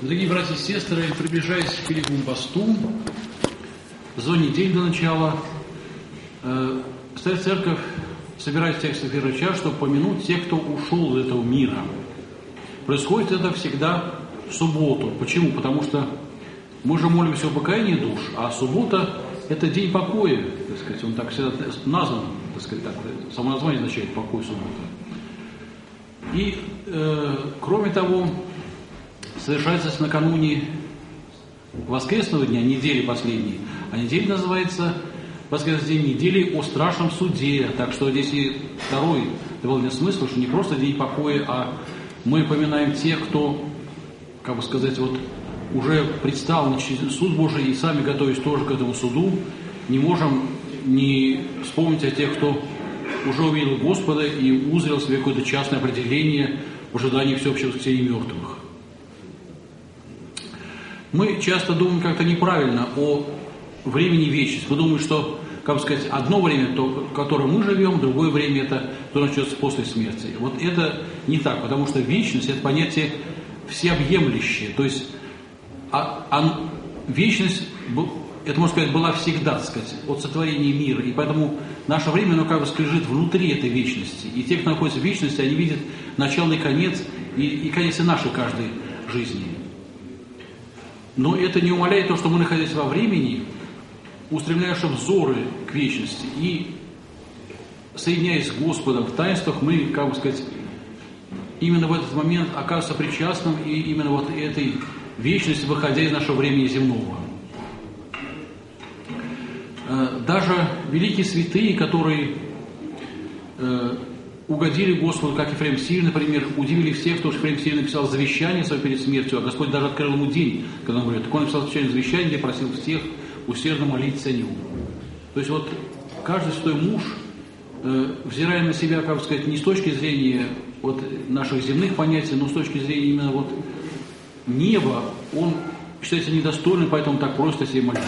Дорогие братья и сестры, приближаясь к Великому посту, за неделю до начала, Святая Церковь собирает тексты первого часа, чтобы помянуть тех, кто ушел из этого мира. Происходит это всегда в субботу. Почему? Потому что мы же молимся о покаянии душ, а суббота – это день покоя, так сказать, он так всегда назван, так сказать, так, само название означает покой суббота. И, кроме того, совершается накануне воскресного дня, недели последней, а неделя называется воскресный день недели о страшном суде. Так что здесь и второй довольно смысл, что не просто день покоя, а мы поминаем тех, кто, как бы сказать, вот уже предстал на суд Божий и сами готовясь тоже к этому суду, не можем не вспомнить о тех, кто уже увидел Господа и узрел себе какое-то частное определение в ожидании всеобщего воскресения мертвых. Мы часто думаем как-то неправильно о времени вечности. Мы думаем, что, как бы сказать, одно время, то, в котором мы живем, другое время это то начнется после смерти. Вот это не так, потому что вечность – это понятие всеобъемлющее. То есть вечность, это, можно сказать, была всегда, так сказать, от сотворения мира. И поэтому наше время, оно как бы лежит внутри этой вечности. И те, кто находится в вечности, они видят начало и конец, и конец и нашей каждой жизни. Но это не умаляет то, что мы, находясь во времени, устремляя наши взоры к вечности и, соединяясь с Господом в таинствах, мы, как бы сказать, именно в этот момент оказываемся причастным и именно вот этой вечности, выходя из нашего времени земного. Даже великие святые, которые угодили Господу, как Ефрем Сирин, например, удивили всех, кто Ефрем Сирин написал завещание свое перед смертью, а Господь даже открыл ему день, когда он говорит, так он написал завещание, где просил всех усердно молиться о нем. То есть вот каждый святой муж, взирая на себя, как бы сказать, не с точки зрения вот наших земных понятий, но с точки зрения именно вот неба, он считается недостойным, поэтому так просто себе молиться.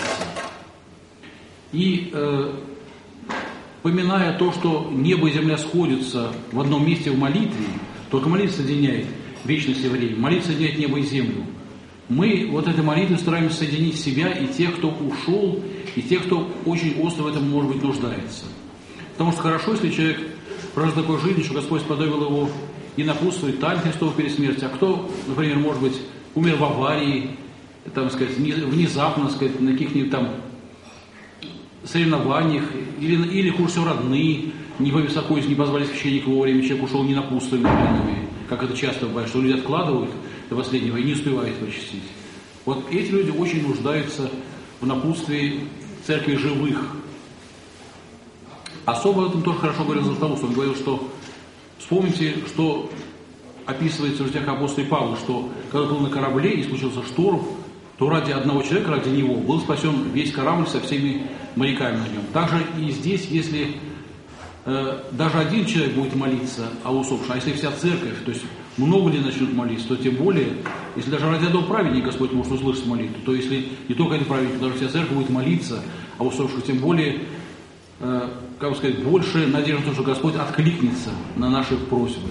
И поминая то, что небо и земля сходятся в одном месте в молитве, только молитва соединяет вечность и время, молитва соединяет небо и землю. Мы вот этой молитвой стараемся соединить себя и тех, кто ушел, и тех, кто очень остро в этом, может быть, нуждается. Потому что хорошо, если человек прожил такой жизнь, что Господь сподобил его и напутствовать тайн Христов перед смертью, а кто, например, может быть, умер в аварии, там, сказать, внезапно, сказать, на каких-нибудь там соревнованиях, или хуже всего родные, не побеспокоились, не позвали священника вовремя, человек ушел не напутствованными, как это часто бывает, что люди откладывают до последнего и не успевают причастить. Вот эти люди очень нуждаются в напутствии церкви живых. Особо об этом тоже хорошо говорил Златоуст. Он говорил, что вспомните, что описывается в житиях апостола Павла, что когда был на корабле и случился шторм, то ради одного человека, ради него, был спасен весь корабль со всеми моряками на нем. Также и здесь, если даже один человек будет молиться о усопшем, а если вся церковь, то есть много ли начнут молиться, то тем более, если даже ради одного праведника Господь может услышать молитву, то если не только один праведник, даже вся церковь будет молиться о усопших, тем более, как бы сказать, больше надежды на то, что Господь откликнется на наши просьбы.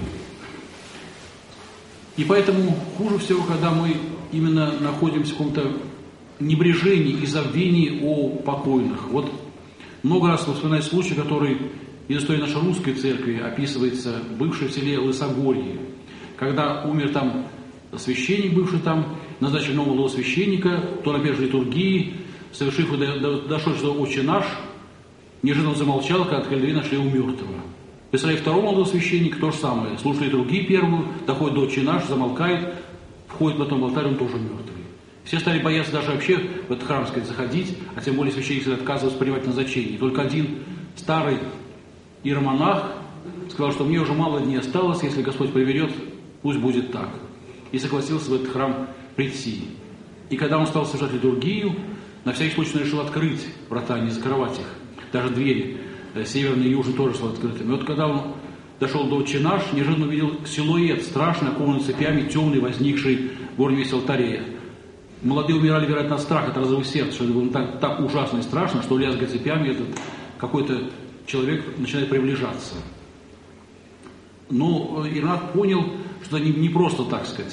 И поэтому хуже всего, когда мы именно находимся в каком-то небрежении и забвении о покойных. Вот много раз вспоминаю случай, который из истории нашей русской церкви описывается, бывшей в селе Лысогорье, когда умер там священник, бывший там, назначили нового священника, то на первой литургии, совершив дошел до «Отче наш», неожиданно замолчал, когда открыли дверь, нашли его мертвого. Представляете, второго молодого священника то же самое. Слушали литургию первую, доходит до «Отче наш», замолкает, входит потом в алтарь, он тоже мертвый. Все стали бояться даже вообще в этот храм, сказать, заходить, а тем более священник отказывался принимать назначение. Только один старый иеромонах сказал, что мне уже мало дней осталось, если Господь приведет, пусть будет так. И согласился в этот храм прийти. И когда он стал совершать литургию, на всякий случай он решил открыть врата, не закрывать их. Даже двери, северные и южные, тоже стали открытыми. И вот когда он дошел до «Отче наш», неожиданно увидел силуэт страшный, окованный цепями, темный, возникший в горне весь алтаре. Молодые умирали, вероятно, от страха, от разрыва сердца, что это было так ужасно и страшно, что, лязгая цепями, этот какой-то человек начинает приближаться. Но Ирнат понял, что это не просто, так сказать.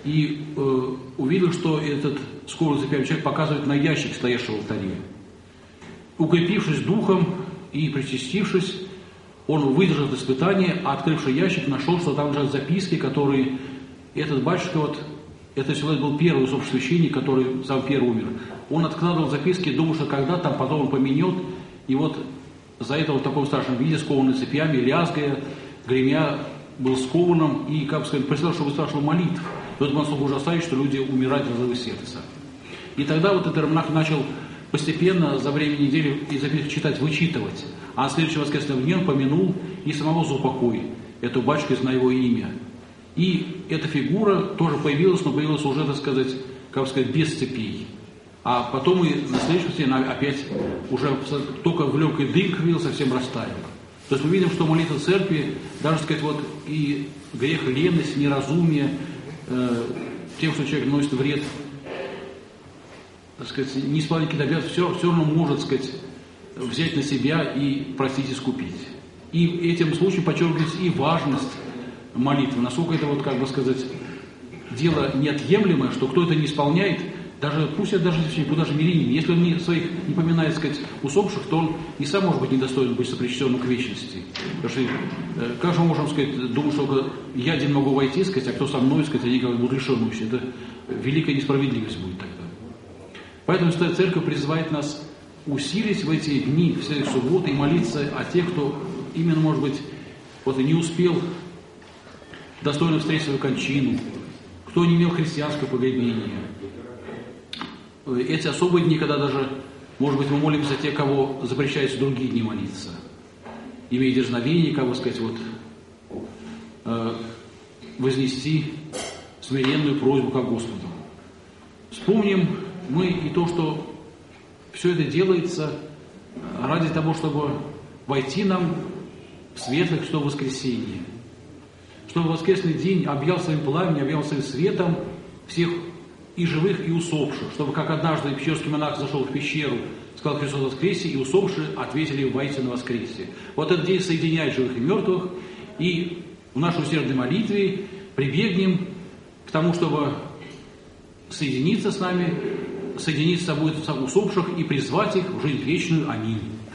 и увидел, что этот скованный цепями человек показывает на ящик, стоящий в алтаре. Укрепившись духом и причастившись, он выдержал испытание, а открывший ящик нашел, что там лежат записки, которые этот батюшка, вот, этот человек был первый усопший священник, который сам первый умер. Он откладывал записки, думал, что когда там потом он поменет, и вот за это в таком страшном виде, скованный цепями, лязгая, гремя, был скованным и, как бы сказать, представил, что выспрашивал молитв. И вот он настолько ужасает, что люди умирают в разрыве сердца. И тогда вот этот монах начал постепенно за время недели и записки читать, вычитывать. А на следующий воскресный день он помянул и самого за упокой, эту батюшку на его имя. И эта фигура тоже появилась, но появилась уже, так сказать, как сказать, без цепей. А потом и на следующий день она опять уже только в легкой дымке совсем растаяла. То есть мы видим, что молитва церкви, даже, сказать, вот и грех леность, неразумие, тем, что человек носит вред, так сказать, не исполнить какие-то обязанности, все равно может, так сказать, взять на себя и простить, искупить. И этим случаем подчеркивается и важность молитвы, насколько это, вот, как бы сказать, дело неотъемлемое, что кто это не исполняет, даже, пусть это даже священник, даже мирянин, если он не своих не поминает, сказать, усопших, то он и сам может быть недостоин быть сопричастным к вечности. Потому что как же мы можем, сказать, думать, что я один могу войти, сказать, а кто со мной, сказать, они как бы будут лишены вообще. Это великая несправедливость будет тогда. Поэтому Святая Церковь призывает нас усилить в эти дни, в эти субботы, и молиться о тех, кто именно, может быть, вот и не успел достойно встретить свою кончину, кто не имел христианского погребения. Эти особые дни, когда даже, может быть, мы молимся за тех, кого запрещается другие дни молиться, имея дерзновение, как бы сказать, вот, вознести смиренную просьбу ко Господу. Вспомним мы и то, что все это делается ради того, чтобы войти нам в светлое Христово воскресенье, чтобы воскресный день объял своим пламенем, объял своим светом всех и живых, и усопших, чтобы, как однажды пещерский монах зашел в пещеру, сказал Христос воскресе, и усопшие ответили воистину воскресе. Вот этот день соединяет живых и мертвых, и в нашей усердной молитве прибегнем к тому, чтобы соединиться с нами, соединиться с собой усопших и призвать их в жизнь вечную. Аминь.